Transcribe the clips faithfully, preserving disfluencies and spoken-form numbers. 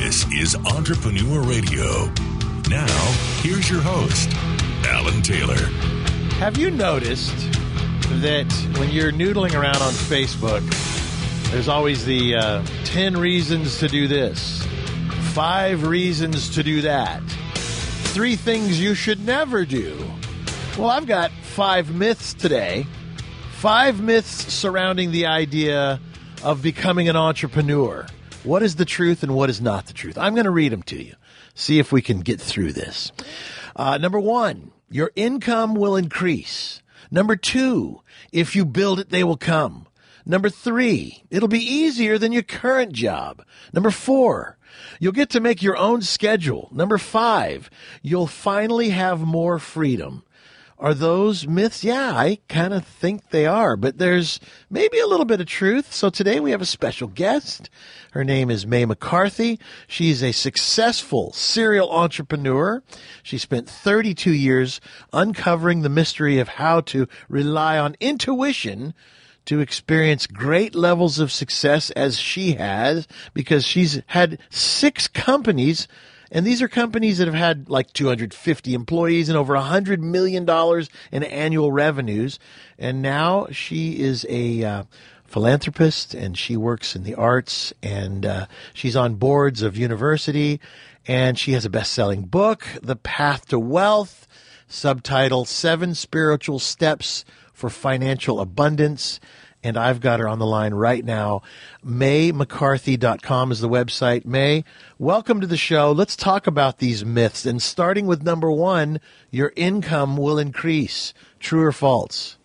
This is Entrepreneur Radio. Now, here's your host, Alan Taylor. Have you noticed that when you're noodling around on Facebook, there's always the uh, ten reasons to do this, five reasons to do that, three things you should never do? Well, I've got five myths today, five myths surrounding the idea of becoming an entrepreneur. What is the truth and what is not the truth? I'm going to read them to you. See if we can get through this. Uh, number one, your income will increase. Number two, if you build it, they will come. Number three, it'll be easier than your current job. Number four, you'll get to make your own schedule. Number five, you'll finally have more freedom. Are those myths? Yeah, I kind of think they are, but there's maybe a little bit of truth. So today we have a special guest. Her name is May McCarthy. She's a successful serial entrepreneur. She spent thirty-two years uncovering the mystery of how to rely on intuition to experience great levels of success as she has, because she's had six companies. And these are companies that have had like two hundred fifty employees and over one hundred million dollars in annual revenues. And now she is a uh, philanthropist, and she works in the arts, and uh, she's on boards of university, and she has a best-selling book, The Path to Wealth, subtitled Seven Spiritual Steps for Financial Abundance. And I've got her on the line right now. May McCarthy dot com is the website. May, welcome to the show. Let's talk about these myths. And starting with number one, your income will increase. True or false?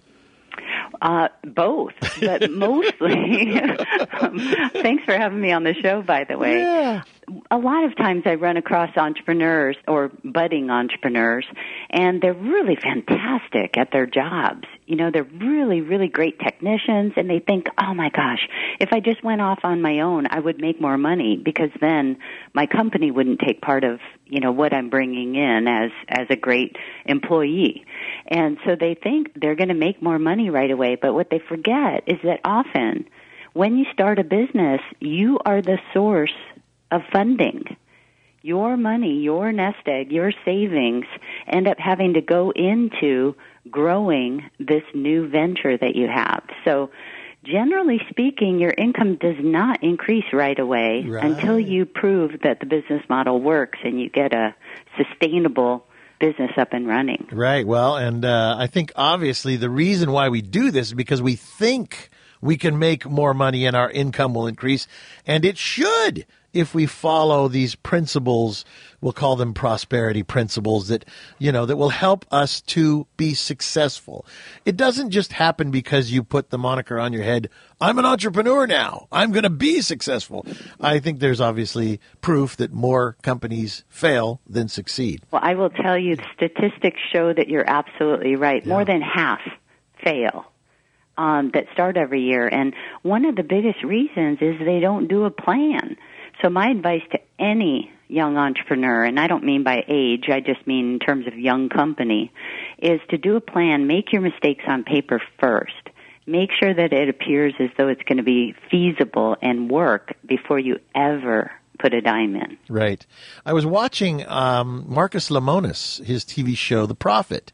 Uh, both, but mostly. um, thanks for having me on the show, by the way. Yeah. A lot of times I run across entrepreneurs or budding entrepreneurs, and they're really fantastic at their jobs. You know, they're really, really great technicians, and they think, oh, my gosh, if I just went off on my own, I would make more money, because then my company wouldn't take part of, you know, what I'm bringing in as, as a great employee. And so they think they're going to make more money right away, but what they forget is that often when you start a business, you are the source of funding. Your money, your nest egg, your savings end up having to go into growing this new venture that you have. So generally speaking, your income does not increase right away Right. until you prove that the business model works and you get a sustainable business up and running. Right. Well, and uh, I think obviously the reason why we do this is because we think we can make more money and our income will increase, and it should if we follow these principles. We'll call them prosperity principles that, you know, that will help us to be successful. It doesn't just happen because you put the moniker on your head, I'm an entrepreneur now, I'm going to be successful. I think there's obviously proof that more companies fail than succeed. Well, I will tell you, the statistics show that you're absolutely right. Yeah. More than half fail um, that start every year. And one of the biggest reasons is they don't do a plan. So my advice to any young entrepreneur, and I don't mean by age, I just mean in terms of young company, is to do a plan. Make your mistakes on paper first. Make sure that it appears as though it's going to be feasible and work before you ever put a dime in. Right. I was watching um, Marcus Lemonis, his T V show, The Prophet.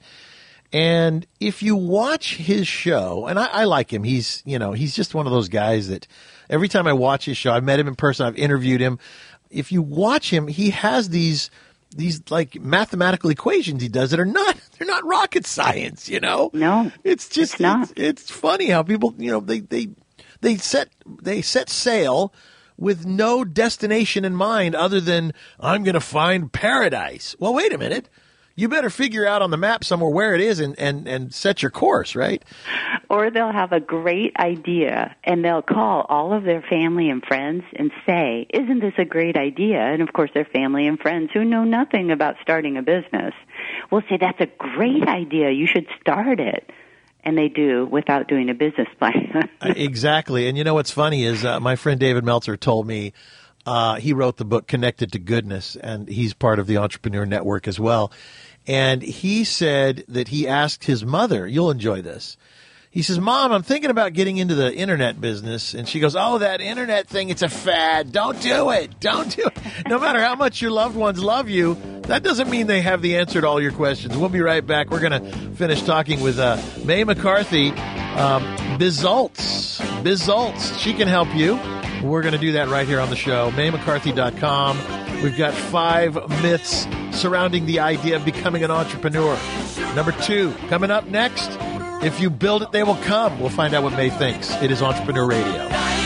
And if you watch his show, and I, I like him, he's, you know, he's just one of those guys that every time I watch his show, I've met him in person, I've interviewed him. If you watch him, he has these, these like mathematical equations he does that are not, they're not rocket science, you know? No, It's just, it's not. It's, it's funny how people, you know, they, they, they set, they set sail with no destination in mind other than, I'm going to find paradise. Well, wait a minute. You better figure out on the map somewhere where it is and, and, and set your course, right? Or they'll have a great idea, and they'll call all of their family and friends and say, isn't this a great idea? And, of course, their family and friends who know nothing about starting a business will say, that's a great idea. You should start it. And they do without doing a business plan. Exactly. And you know what's funny is uh, my friend David Meltzer told me uh, he wrote the book Connected to Goodness, and he's part of the Entrepreneur Network as well. And he said that he asked his mother, you'll enjoy this, he says, Mom, I'm thinking about getting into the internet business. And she goes, oh, that internet thing, it's a fad. Don't do it. Don't do it. No matter how much your loved ones love you, that doesn't mean they have the answer to all your questions. We'll be right back. We're going to finish talking with uh, Mae McCarthy. Um, Bizults. Bizults. She can help you. We're going to do that right here on the show. Mae McCarthy dot com. We've got five myths surrounding the idea of becoming an entrepreneur. Number two, coming up next, if you build it, they will come. We'll find out what Mae thinks. It is Entrepreneur Radio.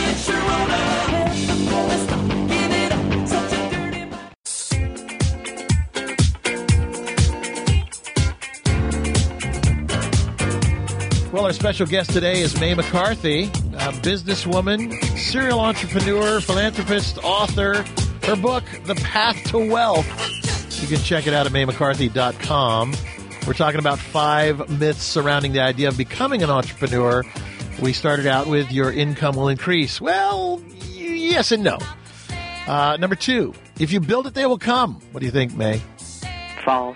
Well, our special guest today is Mae McCarthy, a businesswoman, serial entrepreneur, philanthropist, author. Her book, The Path to Wealth, you can check it out at Mae McCarthy dot com. We're talking about five myths surrounding the idea of becoming an entrepreneur. We started out with your income will increase. Well, yes and no. Uh, number two, if you build it, they will come. What do you think, Mae? False.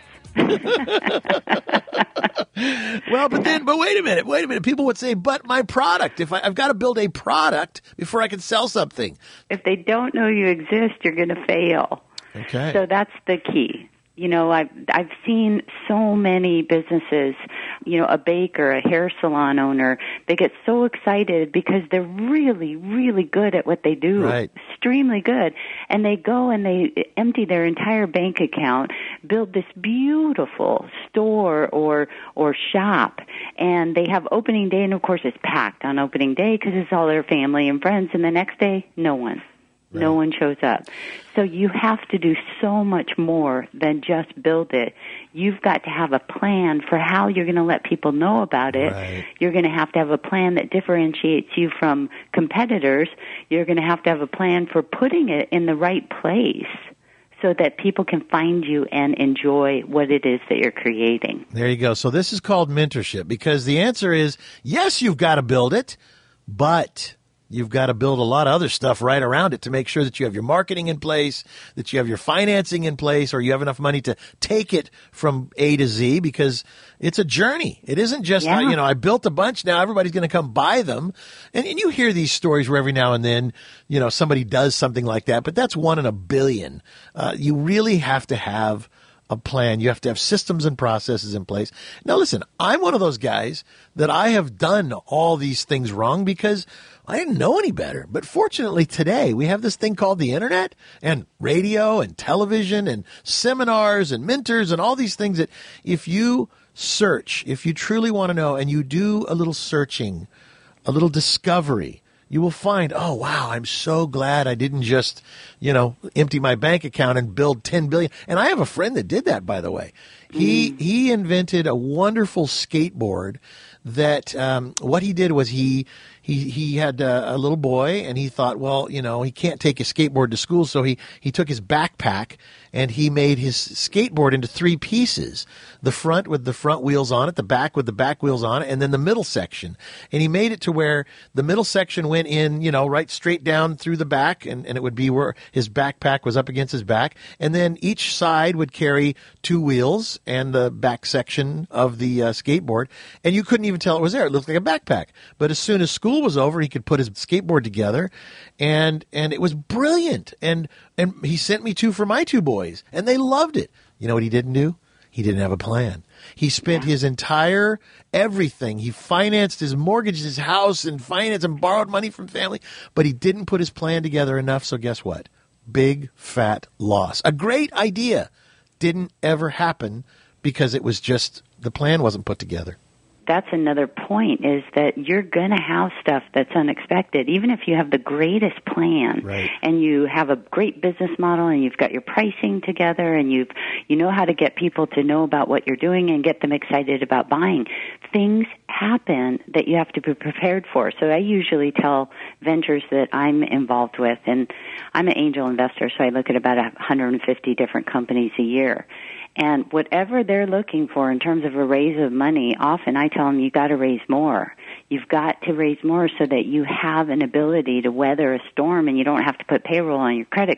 Well, but then, but wait a minute, wait a minute. People would say, but my product, if I, I've got to build a product before I can sell something. If they don't know you exist, you're going to fail. Okay. So that's the key. You know, I've, I've seen so many businesses, you know, a baker, a hair salon owner, they get so excited because they're really, really good at what they do. Right. Extremely good. And they go and they empty their entire bank account, build this beautiful store or, or shop, and they have opening day, and of course it's packed on opening day because it's all their family and friends, and the next day, no one. Right. No one shows up. So you have to do so much more than just build it. You've got to have a plan for how you're going to let people know about it. Right. You're going to have to have a plan that differentiates you from competitors. You're going to have to have a plan for putting it in the right place so that people can find you and enjoy what it is that you're creating. There you go. So this is called mentorship, because the answer is, yes, you've got to build it, but you've got to build a lot of other stuff right around it to make sure that you have your marketing in place, that you have your financing in place, or you have enough money to take it from A to Z, because it's a journey. It isn't just, Yeah. you know, I built a bunch, now everybody's going to come buy them. And, and you hear these stories where every now and then, you know, somebody does something like that, but that's one in a billion. Uh, you really have to have a plan. You have to have systems and processes in place. Now, listen, I'm one of those guys that I have done all these things wrong because I didn't know any better. But fortunately today we have this thing called the internet and radio and television and seminars and mentors and all these things that if you search, if you truly want to know and you do a little searching, a little discovery, you will find, oh, wow, I'm so glad I didn't just, you know, empty my bank account and build ten billion dollars. And I have a friend that did that, by the way. He mm. he invented a wonderful skateboard that um, what he did was he he he had a, a little boy, and he thought, well, you know, he can't take his skateboard to school, so he, he took his backpack and he made his skateboard into three pieces. The front with the front wheels on it, the back with the back wheels on it, and then the middle section. And he made it to where the middle section went in, you know, right straight down through the back, and, and it would be where his backpack was up against his back. And then each side would carry two wheels and the back section of the uh, skateboard. And you couldn't even tell it was there. It looked like a backpack. But as soon as school was over, he could put his skateboard together, and and it was brilliant. And and he sent me two for my two boys, and they loved it. You know what he didn't do? He didn't have a plan. He spent his entire everything. He financed his mortgage, his house, and financed and borrowed money from family, but he didn't put his plan together enough. So guess what? Big fat loss. A great idea didn't ever happen because it was just the plan wasn't put together. That's another point, is that you're going to have stuff that's unexpected. Even if you have the greatest plan, right, and you have a great business model and you've got your pricing together and you've, you know how to get people to know about what you're doing and get them excited about buying, things happen that you have to be prepared for. So I usually tell ventures that I'm involved with, and I'm an angel investor, so I look at about one hundred fifty different companies a year. And whatever they're looking for in terms of a raise of money, often I tell them you got to raise more. You've got to raise more so that you have an ability to weather a storm and you don't have to put payroll on your credit card.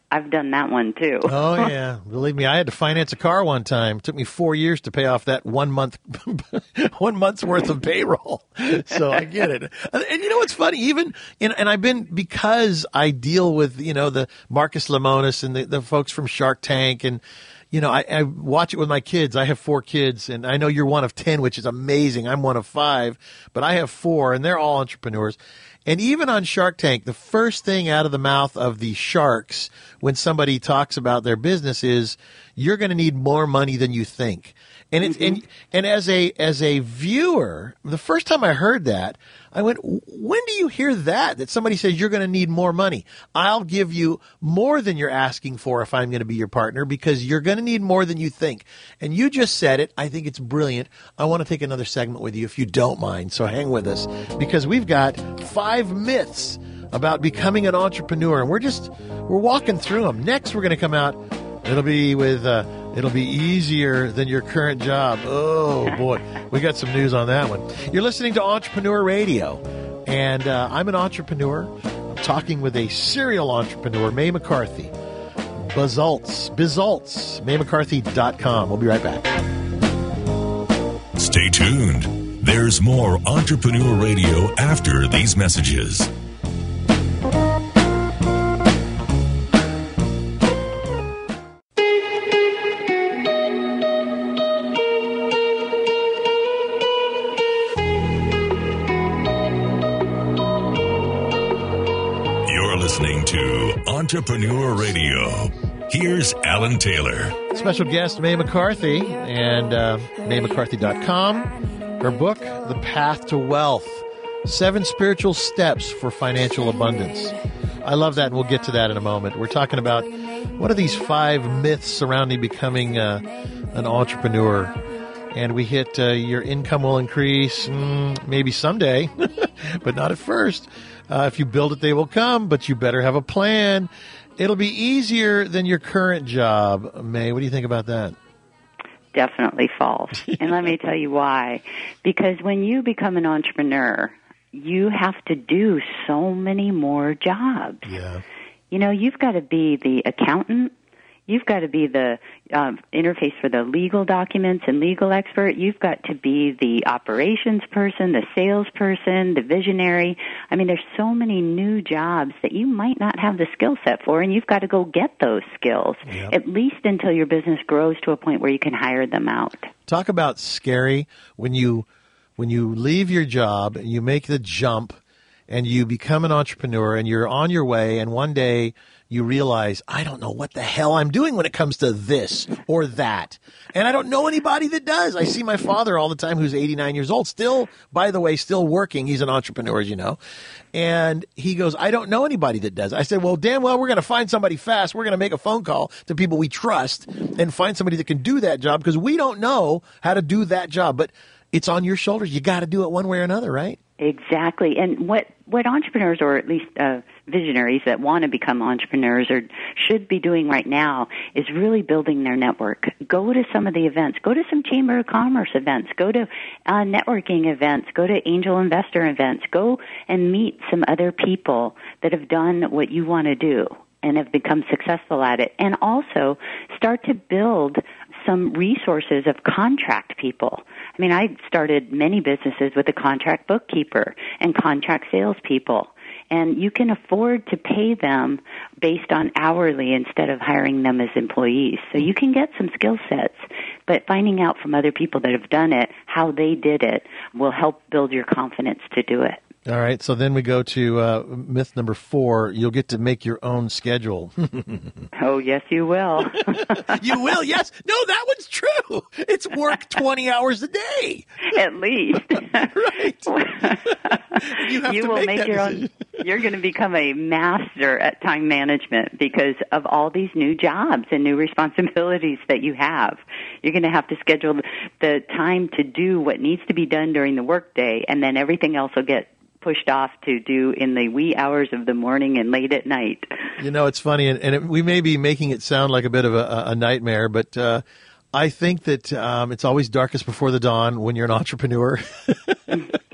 I've done that one too. Oh, yeah. Believe me, I had to finance a car one time. It took me four years to pay off that one month, one month's worth of payroll. So I get it. And you know what's funny? Even, in, and I've been, because I deal with, you know, the Marcus Lemonis and the, the folks from Shark Tank, and, you know, I, I watch it with my kids. I have four kids, and I know you're one of ten, which is amazing. I'm one of five, but I have four, and they're all entrepreneurs. And even on Shark Tank, the first thing out of the mouth of the sharks when somebody talks about their business is, you're going to need more money than you think. And it's, mm-hmm. and, and as a, as a viewer, the first time I heard that, I went, when do you hear that? That somebody says you're going to need more money. I'll give you more than you're asking for if I'm going to be your partner, because you're going to need more than you think. And you just said it. I think it's brilliant. I want to take another segment with you if you don't mind. So hang with us, because we've got five myths about becoming an entrepreneur, and we're just, we're walking through them. Next, we're going to come out. It'll be with, uh, it'll be easier than your current job. Oh, boy. We got some news on that one. You're listening to Entrepreneur Radio, and uh, I'm an entrepreneur. I'm talking with a serial entrepreneur, Mae McCarthy. Bizults, Bizults, Mae McCarthy dot com. We'll be right back. Stay tuned. There's more Entrepreneur Radio after these messages. Listening to Entrepreneur Radio. Here's Alan Taylor. Special guest, Mae McCarthy, and uh, Mae McCarthy dot com. Her book, The Path to Wealth, Seven Spiritual Steps for Financial Abundance. I love that, and we'll get to that in a moment. We're talking about what are these five myths surrounding becoming uh, an entrepreneur. And we hit uh, your income will increase mm, maybe someday, but not at first. Uh, if you build it, they will come, but you better have a plan. It'll be easier than your current job. Mae, what do you think about that? Definitely false. And let me tell you why. Because when you become an entrepreneur, you have to do so many more jobs. Yeah. You know, you've got to be the accountant. You've got to be the um, interface for the legal documents and legal expert. You've got to be the operations person, the salesperson, the visionary. I mean, there's so many new jobs that you might not have the skill set for, and you've got to go get those skills, yep. at least until your business grows to a point where you can hire them out. Talk about scary when you when you leave your job and you make the jump and you become an entrepreneur and you're on your way, and one day you realize, I don't know what the hell I'm doing when it comes to this or that. And I don't know anybody that does. I see my father all the time, who's eighty-nine years old, still, by the way, still working. He's an entrepreneur, as you know. And he goes, I don't know anybody that does. I said, well, damn well, we're going to find somebody fast. We're going to make a phone call to people we trust and find somebody that can do that job, because we don't know how to do that job. But it's on your shoulders. You got to do it one way or another, right? Exactly. And what, what entrepreneurs, or at least uh, visionaries that want to become entrepreneurs, or should be doing right now, is really building their network. Go to some of the events. Go to some Chamber of Commerce events. Go to uh, networking events. Go to angel investor events. Go and meet some other people that have done what you want to do and have become successful at it. And also start to build some resources of contract people. I mean, I started many businesses with a contract bookkeeper and contract salespeople, and you can afford to pay them based on hourly instead of hiring them as employees. So you can get some skill sets, but finding out from other people that have done it, how they did it, will help build your confidence to do it. All right, so then we go to uh, myth number four. You'll get to make your own schedule. Oh, yes, you will. You will, yes. No, that one's true. It's work twenty hours a day. At least. Right. You have you to will make, make that your decision. own. You're going to become a master at time management because of all these new jobs and new responsibilities that you have. You're going to have to schedule the time to do what needs to be done during the workday, and then everything else will get pushed off to do in the wee hours of the morning and late at night. You know, it's funny, and, and it, we may be making it sound like a bit of a, a nightmare, but uh, I think that um, it's always darkest before the dawn when you're an entrepreneur.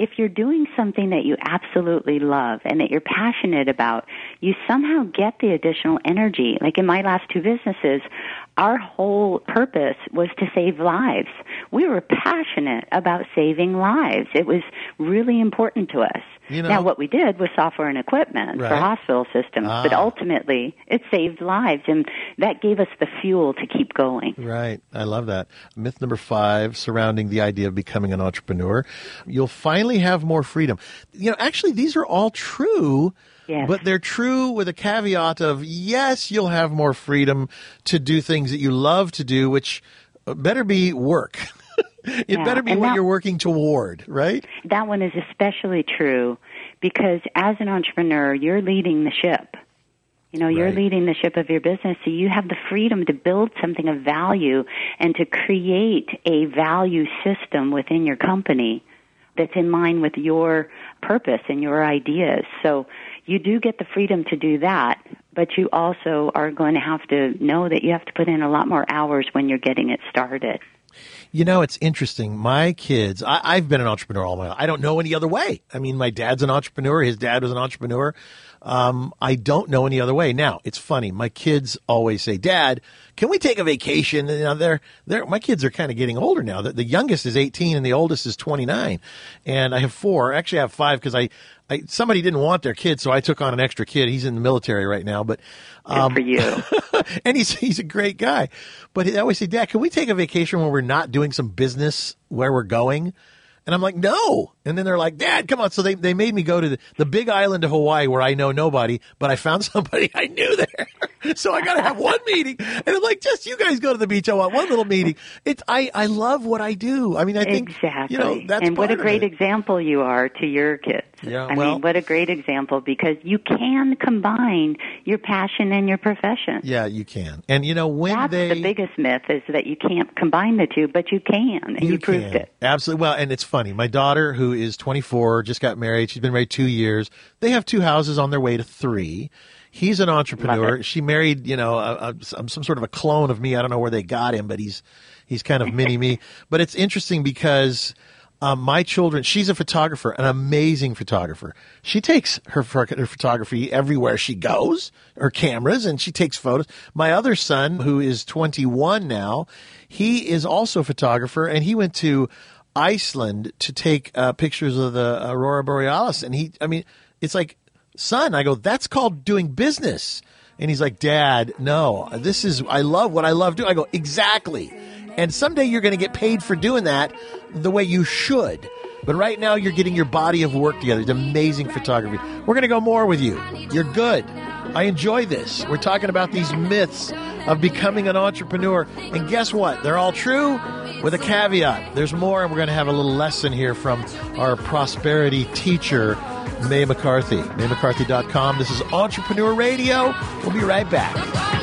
if you're doing something that you absolutely love and that you're passionate about, you somehow get the additional energy. Like in my last two businesses, our whole purpose was to save lives. We were passionate about saving lives. It was really important to us. You know, now, what we did was software and equipment right. for hospital systems, ah. but ultimately it saved lives, and that gave us the fuel to keep going. Right. I love that. Myth number five, surrounding the idea of becoming an entrepreneur. You'll finally have more freedom. You know, actually, these are all true. Yes. But they're true with a caveat of, yes, you'll have more freedom to do things that you love to do, which better be work. It yeah. better be and what that, you're working toward, right? That one is especially true because as an entrepreneur, you're leading the ship. You know, you're right. leading the ship of your business, so you have the freedom to build something of value and to create a value system within your company that's in line with your purpose and your ideas. So you do get the freedom to do that, but you also are going to have to know that you have to put in a lot more hours when you're getting it started. You know, it's interesting. My kids, I, I've been an entrepreneur all my life. I don't know any other way. I mean, my dad's an entrepreneur. His dad was an entrepreneur. Um, I don't know any other way. Now, it's funny. My kids always say, Dad, can we take a vacation? You know, they're, they're, my kids are kind of getting older now. The, the youngest is eighteen and the oldest is twenty-nine. And I have four. Actually, I have five because I, I, somebody didn't want their kid, so I took on an extra kid. He's in the military right now, but, um, good for you. and he's, he's a great guy. But I always say, Dad, can we take a vacation when we're not doing some business where we're going? And I'm like, no. And then they're like, Dad, come on. So they, they made me go to the, the big island of Hawaii where I know nobody, but I found somebody I knew there. So I got to have one meeting. And I'm like, just you guys go to the beach. I want one little meeting. It's, I, I love what I do. I mean, I think, exactly. you know, that's and what a part great of it. example you are to your kids. Yeah, I well, mean, what a great example because you can combine your passion and your profession. Yeah, you can. And, you know, when That's they... the biggest myth is that you can't combine the two, but you can, and you, You proved can. it. Absolutely. Well, and it's funny. My daughter, who is twenty-four, just got married. She's been married two years. They have two houses on their way to three. He's an entrepreneur. She married, you know, a, a, some, some sort of a clone of me. I don't know where they got him, but he's he's kind of mini me. But it's interesting because um, my children, she's a photographer, an amazing photographer. She takes her, her photography everywhere she goes, her cameras, and she takes photos. My other son, who is twenty-one now, he is also a photographer, and he went to Iceland to take uh, pictures of the Aurora Borealis. And he, I mean, it's like, son, I go, that's called doing business. And he's like, Dad, no, this is, I love what I love doing. I go, exactly. And someday you're going to get paid for doing that the way you should. But right now you're getting your body of work together. It's amazing photography. We're going to go more with you. You're good. I enjoy this. We're talking about these myths of becoming an entrepreneur. And guess what? They're all true with a caveat. There's more, and we're going to have a little lesson here from our prosperity teacher, May McCarthy. May McCarthy dot com. This is Entrepreneur Radio. We'll be right back.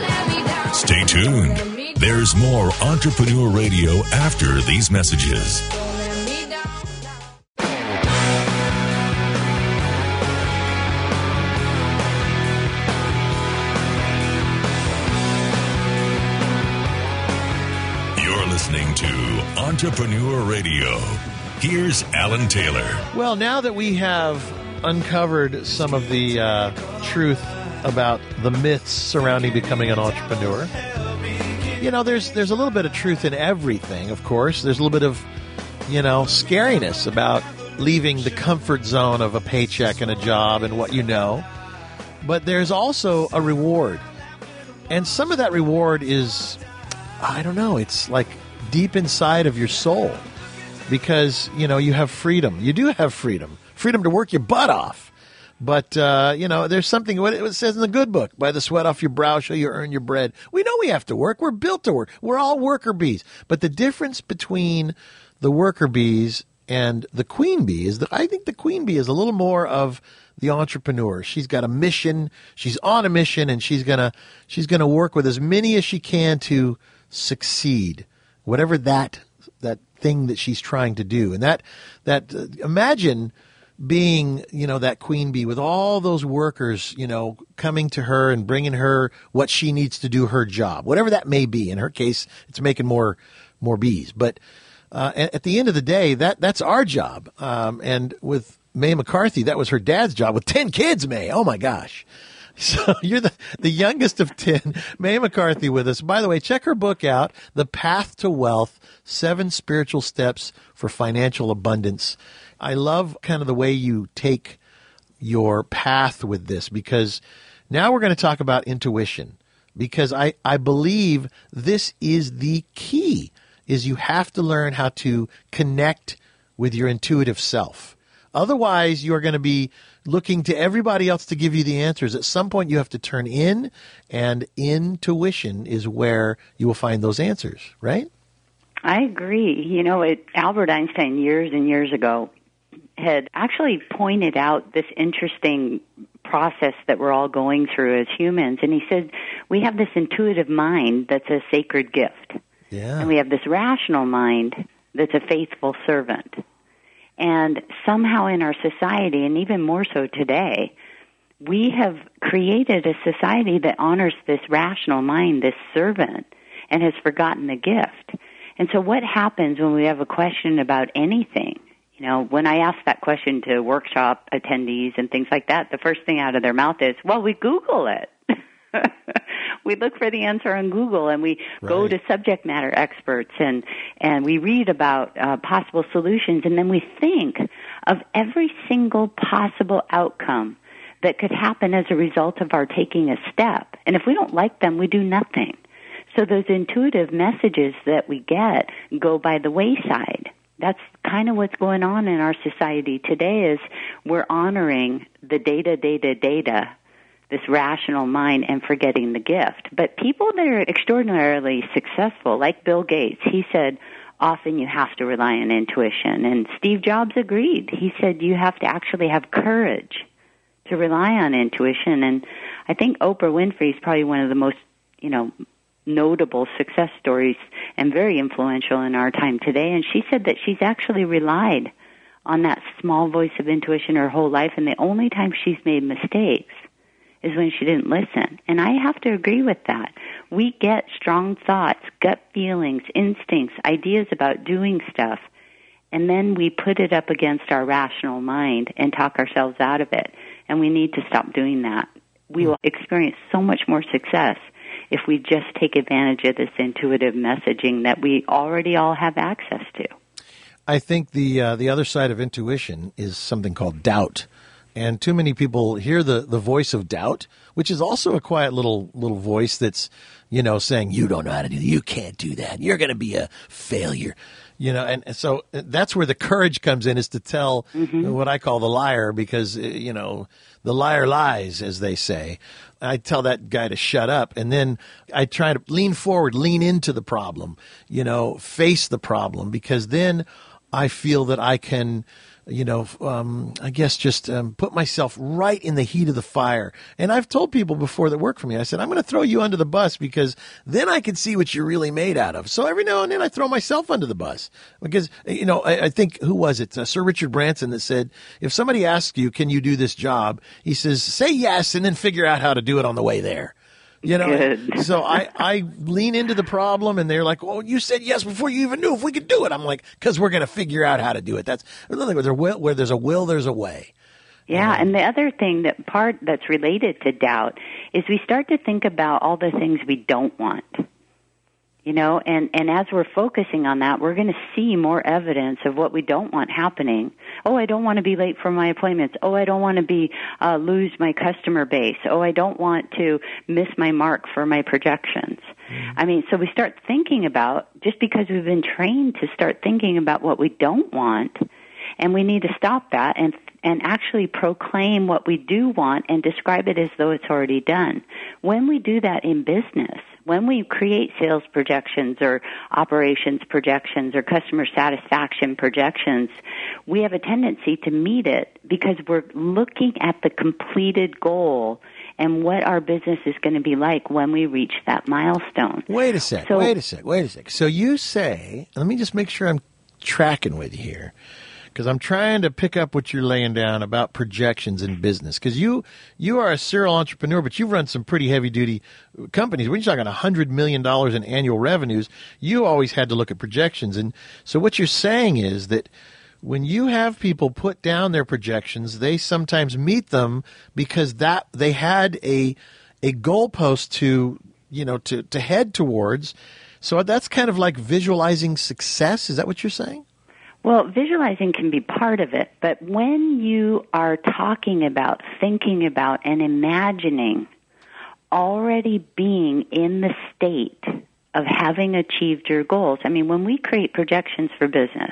Stay tuned. There's more Entrepreneur Radio after these messages. You're listening to Entrepreneur Radio. Here's Alan Taylor. Well, now that we have uncovered some of the uh, truth about the myths surrounding becoming an entrepreneur, you know, there's there's a little bit of truth in everything, of course. There's a little bit of, you know, scariness about leaving the comfort zone of a paycheck and a job and what you know. But there's also a reward. And some of that reward is, I don't know, it's like deep inside of your soul. Because, you know, you have freedom. You do have freedom. Freedom to work your butt off. But, uh, you know, there's something, what it says in the good book, by the sweat off your brow shall you earn your bread. We know we have to work. We're built to work. We're all worker bees. But the difference between the worker bees and the queen bee is that I think the queen bee is a little more of the entrepreneur. She's got a mission. She's on a mission, and she's gonna she's gonna work with as many as she can to succeed, whatever that that thing that she's trying to do. And that that uh, imagine being, you know, that queen bee with all those workers, you know, coming to her and bringing her what she needs to do her job, whatever that may be. In her case, it's making more more bees. But uh, at, at the end of the day, that that's our job. Um, and with Mae McCarthy, that was her dad's job with ten kids, Mae. Oh, my gosh. So you're the, the youngest of ten. Mae McCarthy with us. By the way, check her book out, The Path to Wealth, Seven Spiritual Steps for Financial Abundance. I love kind of the way you take your path with this, because now we're going to talk about intuition, because I, I believe this is the key, is you have to learn how to connect with your intuitive self. Otherwise, you're going to be looking to everybody else to give you the answers. At some point, you have to turn in, and intuition is where you will find those answers, right? I agree. You know, it, Albert Einstein years and years ago had actually pointed out this interesting process that we're all going through as humans. And he said, we have this intuitive mind that's a sacred gift. Yeah. And we have this rational mind that's a faithful servant. And somehow in our society, and even more so today, we have created a society that honors this rational mind, this servant, and has forgotten the gift. And so what happens when we have a question about anything? You know, when I ask that question to workshop attendees and things like that, the first thing out of their mouth is, well, we Google it. We look for the answer on Google, and we right. go to subject matter experts, and, and we read about uh, possible solutions, and then we think of every single possible outcome that could happen as a result of our taking a step. And if we don't like them, we do nothing. So those intuitive messages that we get go by the wayside. That's kind of what's going on in our society today, is we're honoring the data, data, data, this rational mind, and forgetting the gift. But people that are extraordinarily successful, like Bill Gates, he said, often you have to rely on intuition. And Steve Jobs agreed. He said you have to actually have courage to rely on intuition. And I think Oprah Winfrey is probably one of the most, you know, notable success stories and very influential in our time today. And she said that she's actually relied on that small voice of intuition her whole life, and the only time she's made mistakes is when she didn't listen. And I have to agree with that. We get strong thoughts, gut feelings, instincts, ideas about doing stuff, and then we put it up against our rational mind and talk ourselves out of it. And we need to stop doing that. We will experience so much more success if we just take advantage of this intuitive messaging that we already all have access to. I think the uh, the other side of intuition is something called doubt. And too many people hear the, the voice of doubt, which is also a quiet little little voice that's, you know, saying, you don't know how to do that. You can't do that. You're going to be a failure. You know, and, and so that's where the courage comes in, is to tell mm-hmm. what I call the liar, because, you know, the liar lies, as they say. I tell that guy to shut up, and then I try to lean forward, lean into the problem, you know, face the problem, because then I feel that I can, you know, um, I guess just um, put myself right in the heat of the fire. And I've told people before that work for me, I said, I'm going to throw you under the bus, because then I can see what you're really made out of. So every now and then I throw myself under the bus, because, you know, I, I think, who was it? Uh, Sir Richard Branson that said, if somebody asks you, can you do this job? He says, say yes, and then figure out how to do it on the way there. You know, Good. So I, I lean into the problem, and they're like, "Oh, you said yes before you even knew if we could do it." I'm like, "Because we're going to figure out how to do it." That's where there's a will, where there's a will, there's a way. Yeah, um, and the other thing, that part that's related to doubt, is we start to think about all the things we don't want. You know, and, and as we're focusing on that, we're going to see more evidence of what we don't want happening. Oh, I don't want to be late for my appointments. Oh, I don't want to be uh, lose my customer base. Oh, I don't want to miss my mark for my projections. Mm-hmm. I mean, so we start thinking about, just because we've been trained to start thinking about what we don't want, and we need to stop that and and actually proclaim what we do want and describe it as though it's already done. When we do that in business, when we create sales projections or operations projections or customer satisfaction projections, we have a tendency to meet it because we're looking at the completed goal and what our business is going to be like when we reach that milestone. Wait a sec, so, wait a sec, wait a sec. So you say, let me just make sure I'm tracking with you here. because I'm trying to pick up what you're laying down about projections in business. Because you you are a serial entrepreneur, but you've run some pretty heavy duty companies. When you're talking one hundred million dollars in annual revenues, you always had to look at projections. And so what you're saying is that when you have people put down their projections, they sometimes meet them because that they had a a goalpost to you know to to head towards. So that's kind of like visualizing success. Is that what you're saying? Well, visualizing can be part of it, but when you are talking about, thinking about, and imagining already being in the state of having achieved your goals, I mean, when we create projections for business,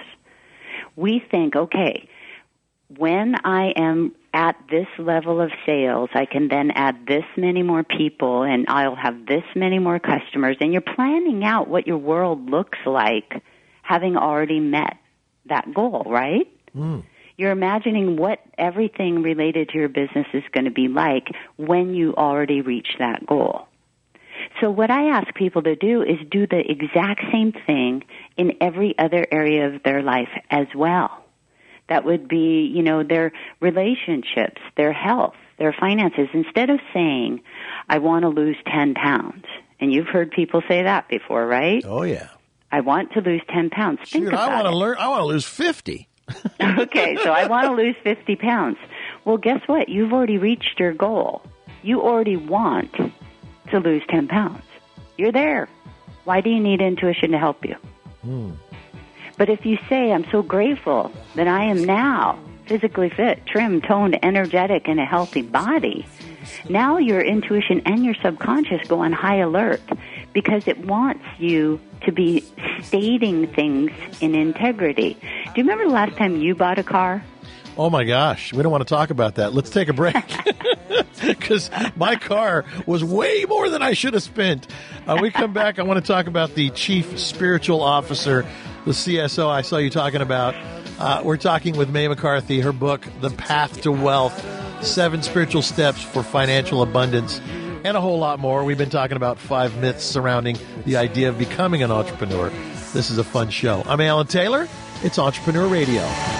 we think, okay, when I am at this level of sales, I can then add this many more people and I'll have this many more customers. And you're planning out what your world looks like having already met that goal, right? Mm. You're imagining what everything related to your business is going to be like when you already reach that goal. So what I ask people to do is do the exact same thing in every other area of their life as well. That would be, you know, their relationships, their health, their finances. Instead of saying, I want to lose ten pounds. And you've heard people say that before, right? Oh, yeah. I want to lose ten pounds. Think Shoot, about I want it. to learn. I want to lose fifty. Okay, so I want to lose fifty pounds. Well, guess what? You've already reached your goal. You already want to lose ten pounds. You're there. Why do you need intuition to help you? Hmm. But if you say, I'm so grateful that I am now physically fit, trim, toned, energetic, and a healthy body, now your intuition and your subconscious go on high alert because it wants you to be stating things in integrity. Do you remember the last time you bought a car? Oh, my gosh. We don't want to talk about that. Let's take a break. Because my car was way more than I should have spent. Uh, we come back. I want to talk about the Chief Spiritual Officer, the C S O I saw you talking about. Uh, we're talking with Mae McCarthy, her book, The Path to Wealth, Seven Spiritual Steps for Financial Abundance, and a whole lot more. We've been talking about five myths surrounding the idea of becoming an entrepreneur. This is a fun show. I'm Alan Taylor. It's Entrepreneur Radio.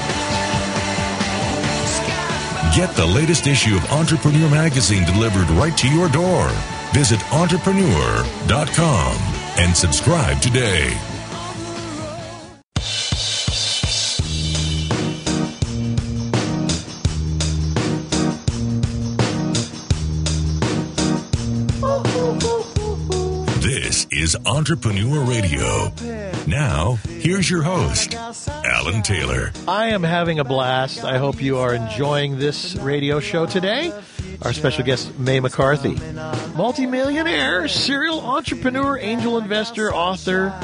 Get the latest issue of Entrepreneur Magazine delivered right to your door. Visit entrepreneur dot com and subscribe today. This is Entrepreneur Radio. Now, here's your host, Alan Taylor. I am having a blast. I hope you are enjoying this radio show today. Our special guest, Mae McCarthy, multimillionaire, serial entrepreneur, angel investor, author.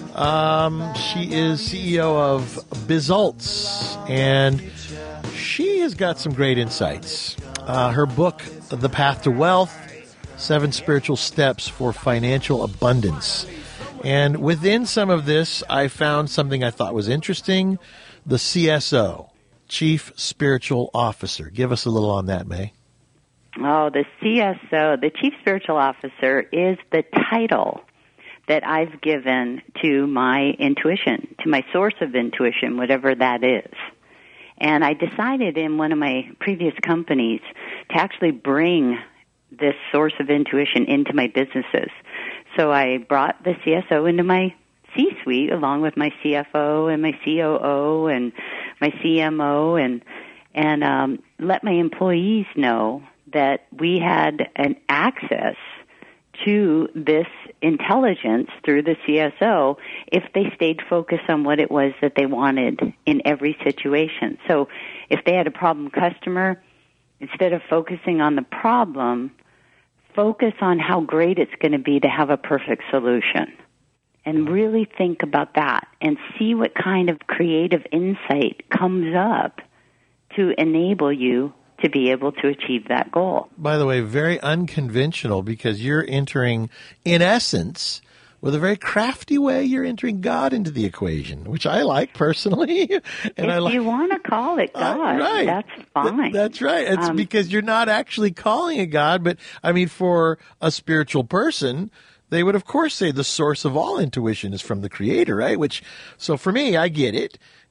Um, she is C E O of Bizults, and she has got some great insights. Uh, her book, The Path to Wealth, Seven Spiritual Steps for Financial Abundance. And within some of this, I found something I thought was interesting. The C S O, Chief Spiritual Officer. Give us a little on that, Mae. Oh, the C S O, the Chief Spiritual Officer, is the title that I've given to my intuition, to my source of intuition, whatever that is. And I decided in one of my previous companies to actually bring this source of intuition into my businesses. So I brought the C S O into my C-suite along with my C F O and my C O O and my C M O and and um, let my employees know that we had an access to this intelligence through the C S O if they stayed focused on what it was that they wanted in every situation. So if they had a problem customer, instead of focusing on the problem, focus on how great it's going to be to have a perfect solution. And really think about that and see what kind of creative insight comes up to enable you to be able to achieve that goal. By the way, very unconventional because you're entering, in essence, with a very crafty way, you're entering God into the equation, which I like personally. and if I like, you want to call it God, uh, right. that's fine. Th- that's right. It's um, because you're not actually calling it God, but I mean, for a spiritual person, they would, of course, say the source of all intuition is from the Creator, right? Which, so for me, I get it.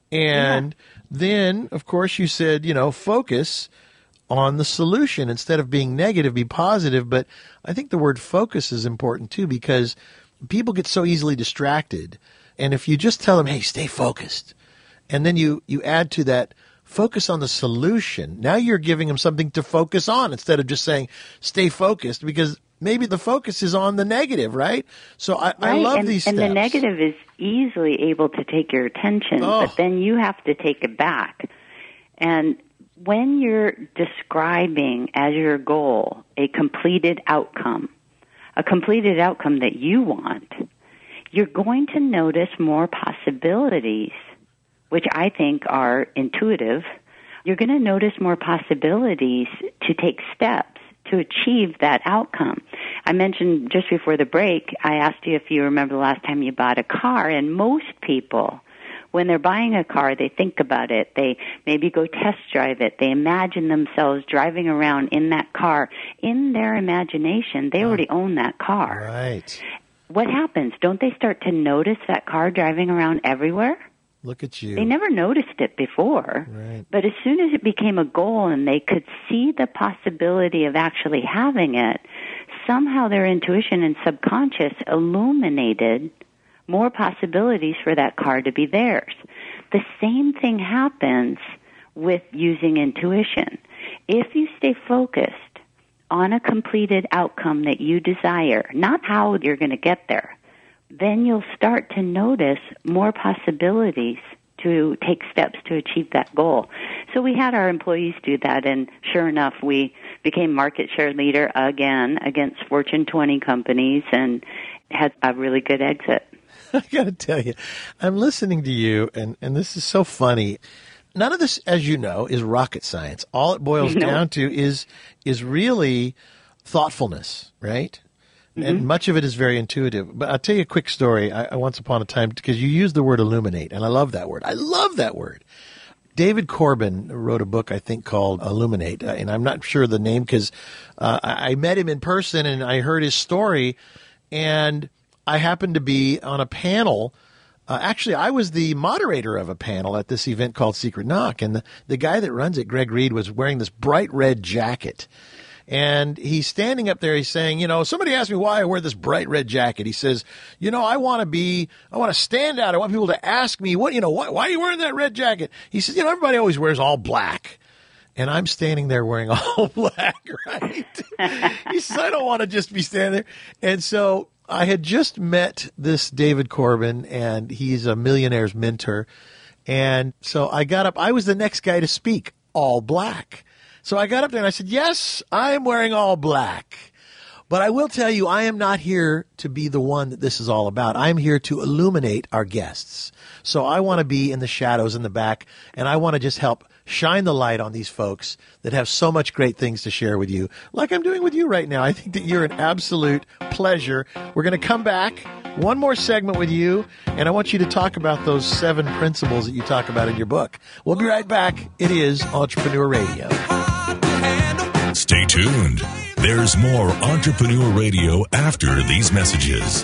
And yeah. then, of course, you said, you know, focus on the solution. Instead of being negative, be positive. But I think the word focus is important, too, because people get so easily distracted. And if you just tell them, hey, stay focused, and then you, you add to that, focus on the solution, now you're giving them something to focus on instead of just saying, stay focused, because maybe the focus is on the negative, right? So I, right. I love and, these and steps. And the negative is easily able to take your attention, oh. but then you have to take it back. And when you're describing as your goal a completed outcome, a completed outcome that you want, you're going to notice more possibilities, which I think are intuitive. You're going to notice more possibilities to take steps to achieve that outcome. I mentioned just before the break, I asked you if you remember the last time you bought a car, and most people, when they're buying a car, they think about it. They maybe go test drive it. They imagine themselves driving around in that car. In their imagination, they already own that car. Right. What happens? Don't they start to notice that car driving around everywhere? Look at you. They never noticed it before. Right. But as soon as it became a goal and they could see the possibility of actually having it, somehow their intuition and subconscious illuminated more possibilities for that car to be theirs. The same thing happens with using intuition. If you stay focused on a completed outcome that you desire, not how you're going to get there, then you'll start to notice more possibilities to take steps to achieve that goal. So we had our employees do that, and sure enough, we became market share leader again against Fortune twenty companies and had a really good exit. I got to tell you, I'm listening to you, and, and this is so funny. None of this, as you know, is rocket science. All it boils no. down to is is really thoughtfulness, right? Mm-hmm. And much of it is very intuitive. But I'll tell you a quick story. I, I once upon a time, because you used the word illuminate, and I love that word. I love that word. David Corbin wrote a book, I think, called Illuminate, and I'm not sure the name because uh, I met him in person and I heard his story, and I happened to be on a panel. Uh, actually, I was the moderator of a panel at this event called Secret Knock, and the, the guy that runs it, Greg Reed, was wearing this bright red jacket. And he's standing up there, he's saying, you know, somebody asked me why I wear this bright red jacket. He says, you know, I want to be, I want to stand out. I want people to ask me, what, you know, why, why are you wearing that red jacket? He says, you know, everybody always wears all black. And I'm standing there wearing all black, right? He says, I don't want to just be standing there. And so I had just met this David Corbin, and he's a millionaire's mentor. And so I got up. I was the next guy to speak, all black. So I got up there and I said, yes, I am wearing all black. But I will tell you, I am not here to be the one that this is all about. I'm here to illuminate our guests. So I want to be in the shadows in the back, and I want to just help shine the light on these folks that have so much great things to share with you, like I'm doing with you right now. I think that you're an absolute pleasure. We're going to come back, one more segment with you, and I want you to talk about those seven principles that you talk about in your book. We'll be right back. It is Entrepreneur Radio. Stay tuned. There's more Entrepreneur Radio after these messages.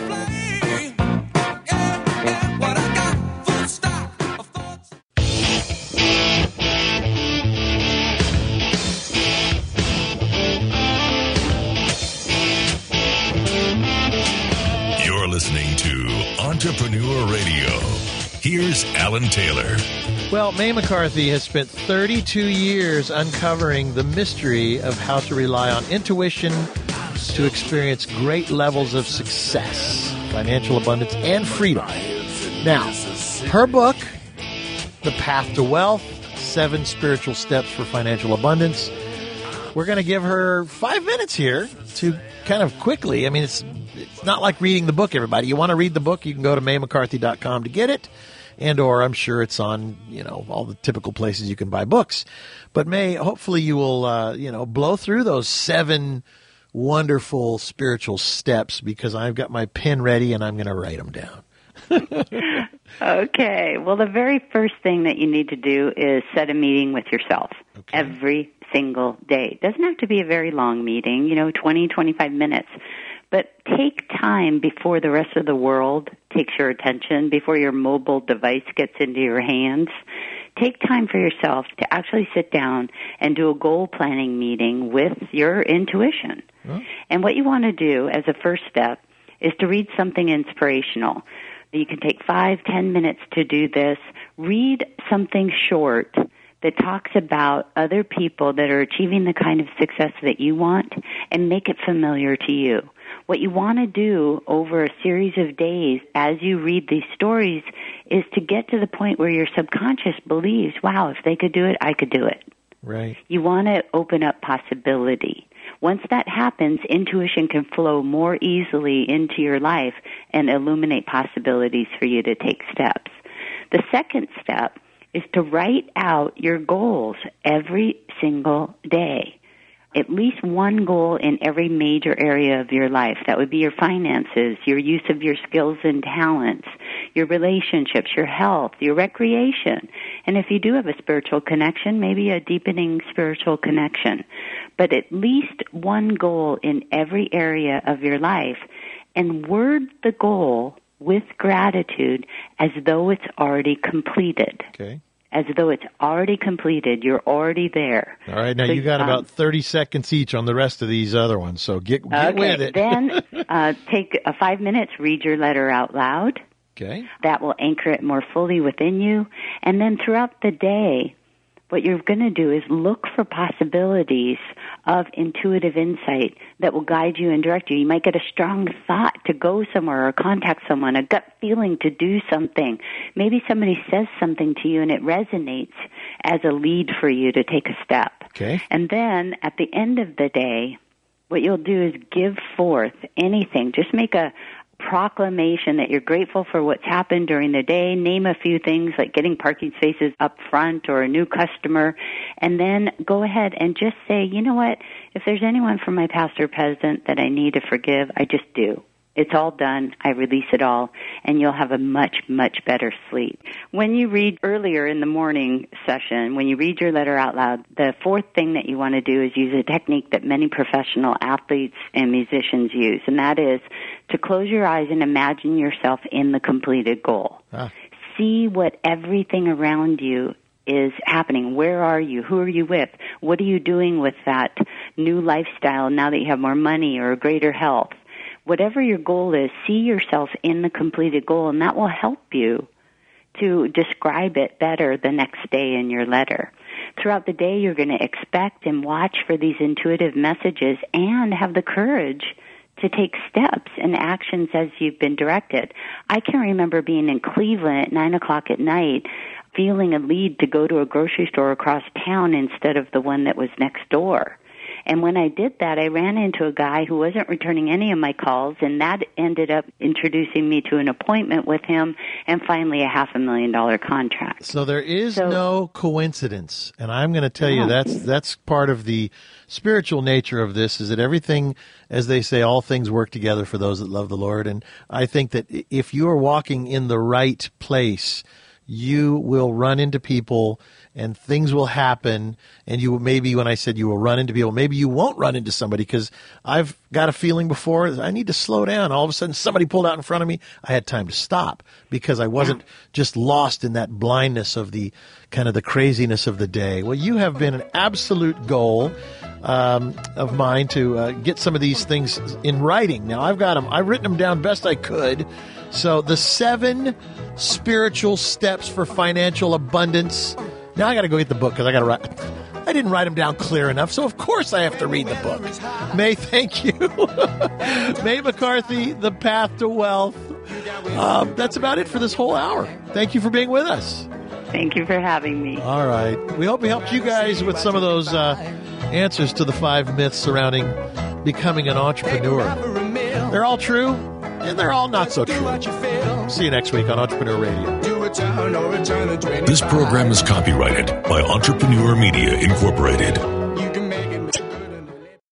You're listening to Entrepreneur Radio. Here's Alan Taylor. Well, Mae McCarthy has spent thirty-two years uncovering the mystery of how to rely on intuition to experience great levels of success, financial abundance, and freedom. Now, her book, The Path to Wealth, Seven Spiritual Steps for Financial Abundance, we're going to give her five minutes here to kind of quickly, I mean, it's, it's not like reading the book, everybody. You want to read the book, you can go to mae mccarthy dot com to get it. And or I'm sure it's on, you know, all the typical places you can buy books. But Mae, hopefully you will, uh, you know, blow through those seven wonderful spiritual steps, because I've got my pen ready and I'm going to write them down. Okay. Well, the very first thing that you need to do is set a meeting with yourself okay. every single day. It doesn't have to be a very long meeting, you know, twenty, twenty-five minutes. But take time before the rest of the world takes your attention, before your mobile device gets into your hands. Take time for yourself to actually sit down and do a goal planning meeting with your intuition. Huh? And what you want to do as a first step is to read something inspirational. You can take five, ten minutes to do this. Read something short that talks about other people that are achieving the kind of success that you want and make it familiar to you. What you want to do over a series of days as you read these stories is to get to the point where your subconscious believes, wow, if they could do it, I could do it. Right. You want to open up possibility. Once that happens, intuition can flow more easily into your life and illuminate possibilities for you to take steps. The second step is to write out your goals every single day. At least one goal in every major area of your life. That would be your finances, your use of your skills and talents, your relationships, your health, your recreation. And if you do have a spiritual connection, maybe a deepening spiritual connection. But at least one goal in every area of your life. And word the goal with gratitude as though it's already completed. Okay. As though it's already completed. You're already there. All right. Now, so, you got um, about thirty seconds each on the rest of these other ones, so get, get okay, with it. Then uh, take uh, five minutes, read your letter out loud. Okay. That will anchor it more fully within you. And then throughout the day, what you're going to do is look for possibilities of intuitive insight that will guide you and direct you. You might get a strong thought to go somewhere or contact someone, a gut feeling to do something. Maybe somebody says something to you and it resonates as a lead for you to take a step. Okay. And then at the end of the day, what you'll do is give forth anything. Just make a proclamation that you're grateful for what's happened during the day. Name a few things like getting parking spaces up front or a new customer. And then go ahead and just say, you know what, if there's anyone from my past or present that I need to forgive, I just do. It's all done. I release it all, and you'll have a much, much better sleep. When you read earlier in the morning session, when you read your letter out loud, the fourth thing that you want to do is use a technique that many professional athletes and musicians use, and that is to close your eyes and imagine yourself in the completed goal. Ah. See what everything around you is happening. Where are you? Who are you with? What are you doing with that new lifestyle now that you have more money or greater health? Whatever your goal is, see yourself in the completed goal, and that will help you to describe it better the next day in your letter. Throughout the day, you're going to expect and watch for these intuitive messages and have the courage to take steps and actions as you've been directed. I can remember being in Cleveland at nine o'clock at night, feeling a lead to go to a grocery store across town instead of the one that was next door. And when I did that, I ran into a guy who wasn't returning any of my calls, and that ended up introducing me to an appointment with him and finally a half a million dollar contract. So there is so, no coincidence. And I'm going to tell yeah. you that's that's part of the spiritual nature of this, is that everything, as they say, all things work together for those that love the Lord. And I think that if you are walking in the right place, you will run into people and things will happen, and you maybe when I said you will run into people, maybe you won't run into somebody, because I've got a feeling before I need to slow down. All of a sudden somebody pulled out in front of me. I had time to stop because I wasn't yeah. just lost in that blindness of the kind of the craziness of the day. Well, you have been an absolute goal um, of mine to uh, get some of these things in writing. Now I've got them. I've written them down best I could. So the seven spiritual steps for financial abundance. Now I got to go get the book because I got to write. I didn't write them down clear enough, so of course I have to read the book. May, thank you. May McCarthy, The Path to Wealth. Um, that's about it for this whole hour. Thank you for being with us. Thank you for having me. All right. We hope we helped you guys with some of those uh, answers to the five myths surrounding becoming an entrepreneur. They're all true, and they're all not so true. See you next week on Entrepreneur Radio. This program is copyrighted by Entrepreneur Media, Incorporated.